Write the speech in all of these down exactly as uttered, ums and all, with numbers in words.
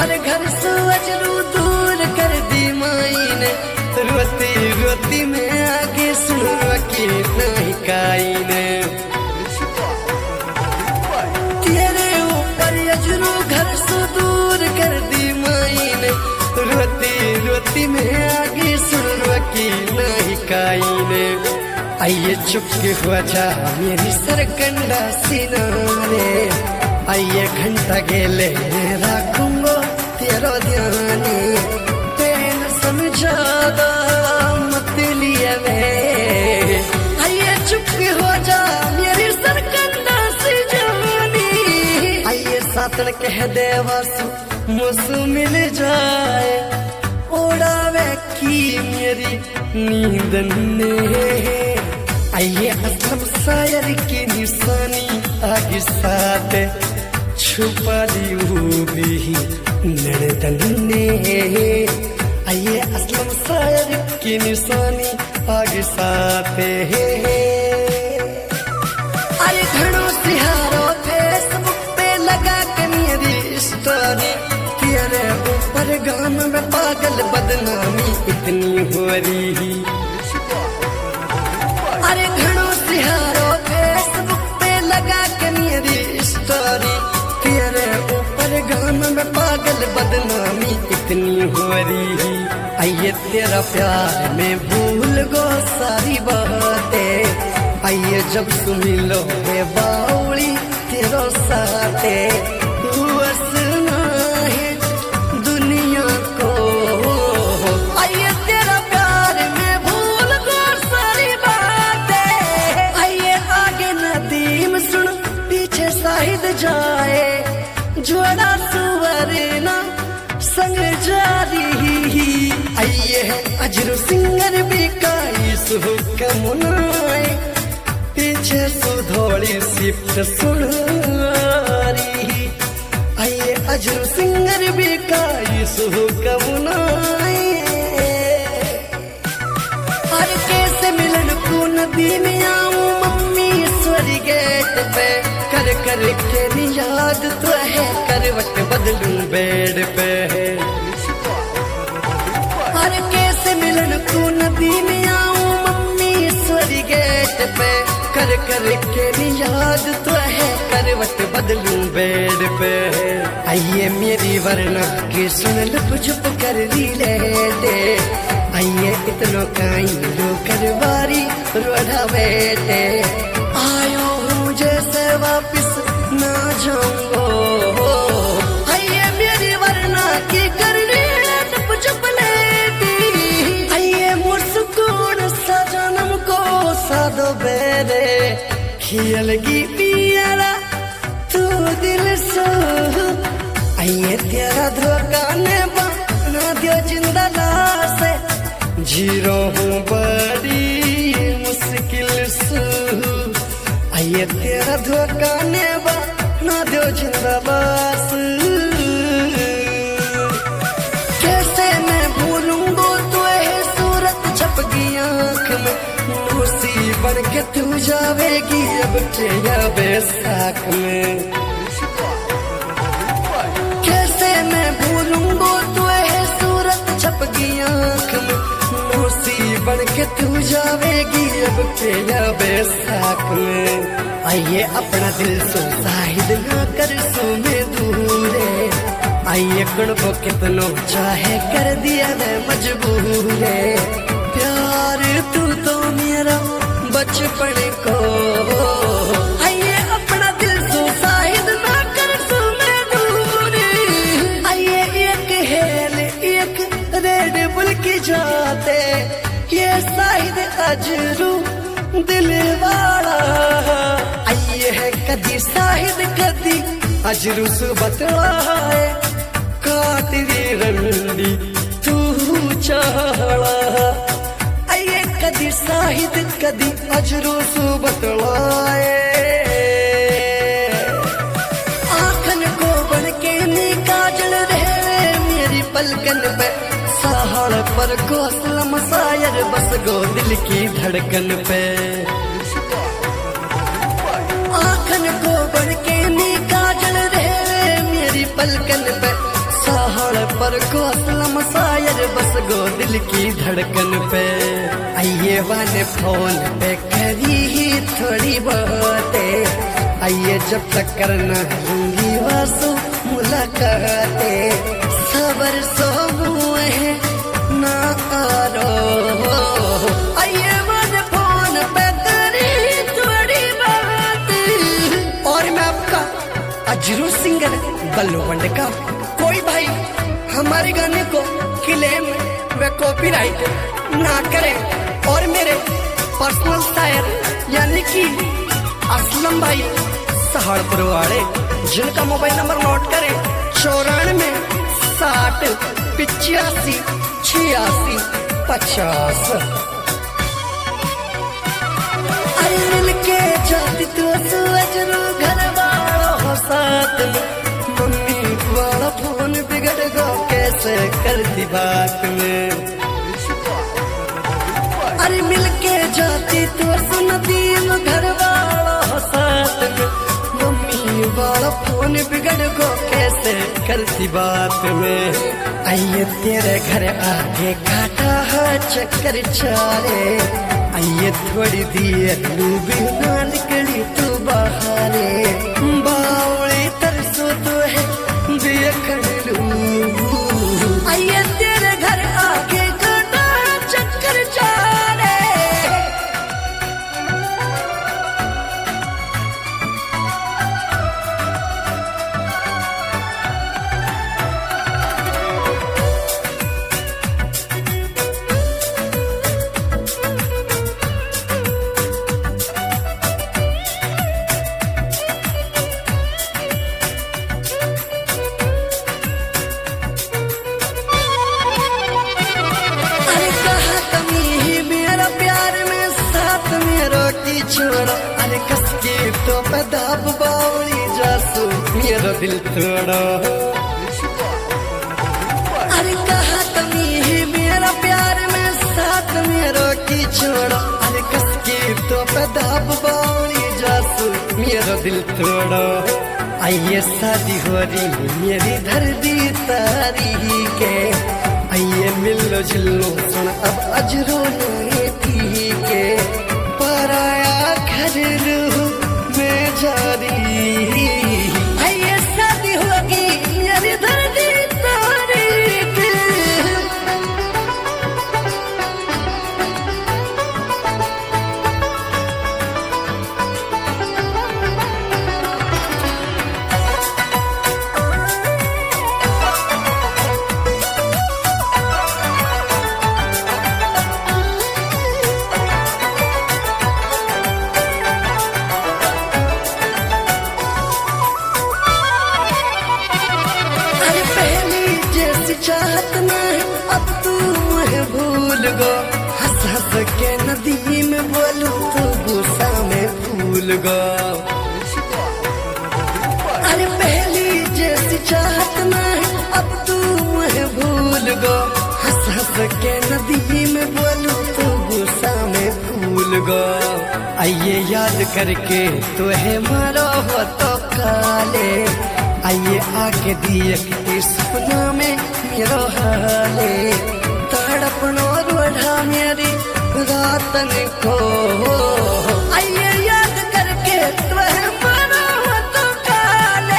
अरे घर से अजरू दूर कर दी माई ने, रोती रोती में आगे सुन की नहीं काई ने। तेरे ऊपर अजरू घर से दूर कर दी माई ने, रोती रोती में आगे सुन की नहीं काई ने। आइए चुपके हुआ जा मेरी सरकंडा सीना रे, आइए घंटा गेले राखूंगो तेरो ध्यान, तेन समझादा मत लिया वे। आइए चुपके हो जा मेरी सरकंडा सी जानी, आइए सातन कह दे वासु मुसु मिल जाए, ओढ़ावे की मेरी नींद ने। आइए असलम शायर की निशानी आगे साथ छुपा ली भी नड़दन ने। आइए असलम शायर की निशानी आगे साथ अरे घड़ों सिहारो फेसबुक पे लगा के मेरी स्टोरी, तेरे ऊपर गांव में पागल बदनामी इतनी हो रही। अरे घड़ों सिहारो फेसबुक पे लगा के मेरी स्टोरी, तेरे ऊपर गांव में पागल बदनामी इतनी हो रही। आइए तेरा प्यार में भूल गो सारी बातें, आइए जब सुन लो है बाउली तेरो साथे, हंसना है दुनिया को। आइए तेरा प्यार में भूल गो सारी बातें, आइए आगे नदीम सुन पीछे शाहिद जाए, जोड़ा सुवरना संग जारी। आइए अजरू सिंगर भी काई सुख मुनाए, पीछे सुधोड़ी सिफ्ट सुनारी। आइए अजरू सिंगर भी काई सुख मुनाए, हर कैसे मिलन को नदी में आऊं मम्मी ईश्वरी गेट पे, कर कर के याद तो है करवट बदलूं बेड पे। हर कैसे मिलन को नदी में आऊं मम्मी ईश्वरी गेट पे, कर कर के याद तो है करवट बदलूं बेड पे। आइए मेरी वरना की सुन लुप चुप कर ली ले दे, आइए इतनो काई लो करवारी रोढ़ा बेटे, आयो हूँ जैसे वापिस ना जाऊंगो। आइए मेरी वरना की कर ली लुप चुप लेती, आइए मुस्कुन सा जन्म को सादो बेरे, खियलगी पियारा तू दिल सो। आइए तेरा धोखा ने बना दियो जिंदा लासे, जीरो हूँ बड़ी मुश्किल से। आइए तेरा धोखा ने बना दियो जिंदा लाश, कैसे मैं भूलूंगो तो है सूरत छप गई आँख में, मूसी बन के तू जावेगी अब तेरा बैसाख में। कैसे मैं भूलूंगो तो है सूरत छप गई आँख में, मूसी बन के तू जावेगी अब तेरा बैसाख में। आइए अपना दिल सो शाहिद ना कर सो में दूरे, आइए कण को कितनो चाहे कर दिया मैं मजबूर है, प्यार तू तो मेरा बचपन को। आइए अपना दिल सो शाहिद ना कर सो में दूर, आइए एक हेल एक रेड बुल की जाते, ये शाहिद अजरू दिल वाला। आइए है कदी शाहिद कदी अजरू से बतलाए, काटरी रंडी तू चाला। आइए कदी शाहिद कदी अजरू से बतलाए, आँखन को बन के नी काजल रहे मेरी पलकन पे, सहाड़ पर घोंसला मसायर बस गो दिल की धड़कन पे। आँखन को बन के नी काजल रहे मेरी पलकन पे, सहाड़ पर को असलम शायर बस गो दिल की धड़कन पे। आइए वाले फोन पे करी ही थोड़ी बातें, आइए जब तक करना लूंगी वासु मुलाकातें। सबर सो है ना करो, आइए वाले फोन पे करी थोड़ी बातें। और मैं आपका अजरू सिंगर बल्लू वंड का कोई भाई हमारे गाने को क्लेम व कॉपीराइट ना करे, और मेरे पर्सनल शायर यानी कि असलम भाई सहारपुर वाले, जिनका मोबाइल नंबर नोट करें चौरानवे साठ पिचासी छियासी पचास। अरे मिल के जाती तो अजरू घर वालों हो साथ में, मम्मी वाला फोन बिगड़ गो कैसे करती बात में। अरे मिल के जाती तो सुनती घर वाला हो साथ में, मम्मी वाला फोन बिगड़ गो कैसे करती बात में। आइए तेरे घर आके काटा है चक्कर चारे, आइए थोड़ी देर लू बिना निकली तू बाहरे। बावली तरसो तो है देख लू, आइए तेरे घर आके काटा चक्कर चारे। छोड़ो अरे कसके तो पदाब बावली जासू मेरा दिल तोड़ो। अरे कहा कमी ही मेरा प्यार में साथ मेरो की छोड़ो, अरे कसके तो पदाब बावली जासू मेरा दिल तोड़ो। आइए शादी हो रही मेरी धरती तारी के, आइए मिलो जिलो सुन अब अजरो नहीं थी के। पराया घर में जारी, आइए शादी होगी मेरी धरती तारी के। चाहत में अब तू मुझे भूल गो, हंस हंस के नदी में बोलूं तो गुस्सा में भूल गो। अरे पहली जैसी चाहत में अब तू मुझे भूल गो, हंस हंस के नदी में बोलूं तो गुस्सा में भूल गो। आइए याद करके तो है मारो हो तो काले, आइए आके दिए के सपना में मेरो हाले। तड़पनो रोढ़ा मेरी रातन को, आइए याद करके तुम्हें मारो तो काले।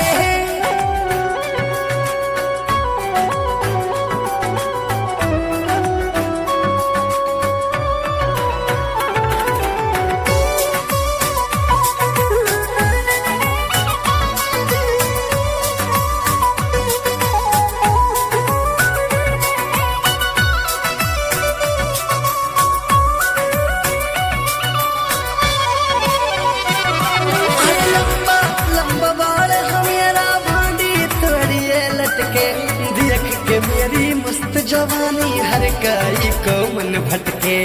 देख के मेरी मस्त जवानी हर काई को मन भटके।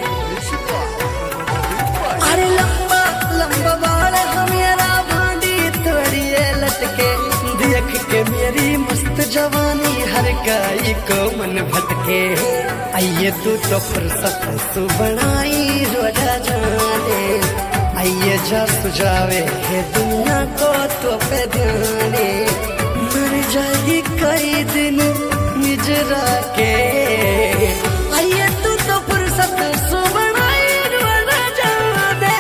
अरे लंबा लंबा बाल हमेरा भांडी तोड़िए लटके, देख के मेरी मस्त जवानी हर काई को मन भटके। आइए तू तो फुर्सत तू बनाई रोजा जाने, आइए जा सुझावे है दुनिया को तो पे ध्याने। मर जाएगी कई दिन गुजरा के आइए तू तो फुर्सत सुबनाई रुना जा दे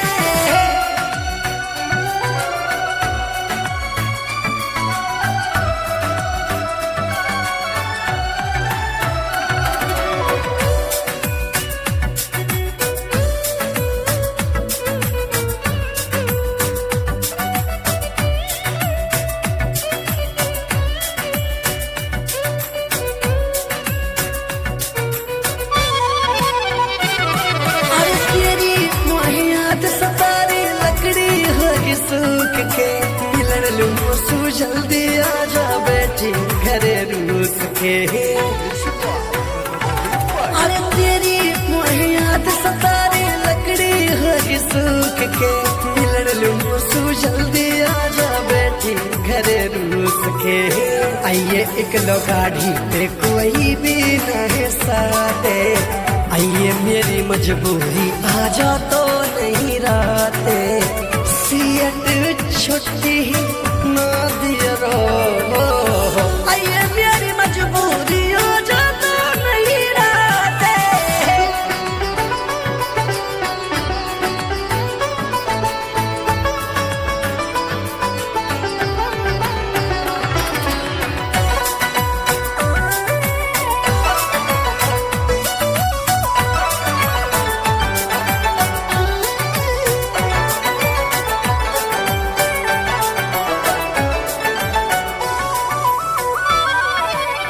सूख के मिलन लूं सू जल्दी आजा बैठी घरे रूस के अरे तेरी मोहियात सतारी लकड़ी होगी सूख के मिलन लूं सू जल्दी आजा बैठी घरे रूस के आइए एक लो गाड़ी पे कोई भी नहीं साथे आइए मेरी मजबूरी आजा तो नहीं राते सियट छुट्टी ना दिया रो